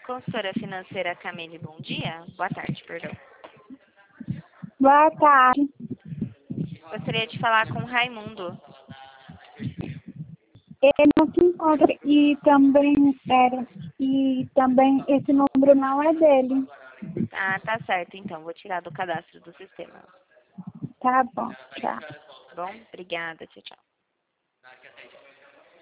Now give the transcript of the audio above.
Consultora financeira Camille, bom dia. Boa tarde, perdão. Boa tarde. Gostaria de falar com o Raimundo. Ele não se encontra e também esse número não é dele. Ah, tá certo, então. Vou tirar do cadastro do sistema. Tá bom, tchau. Bom, obrigada. Tchau, tchau.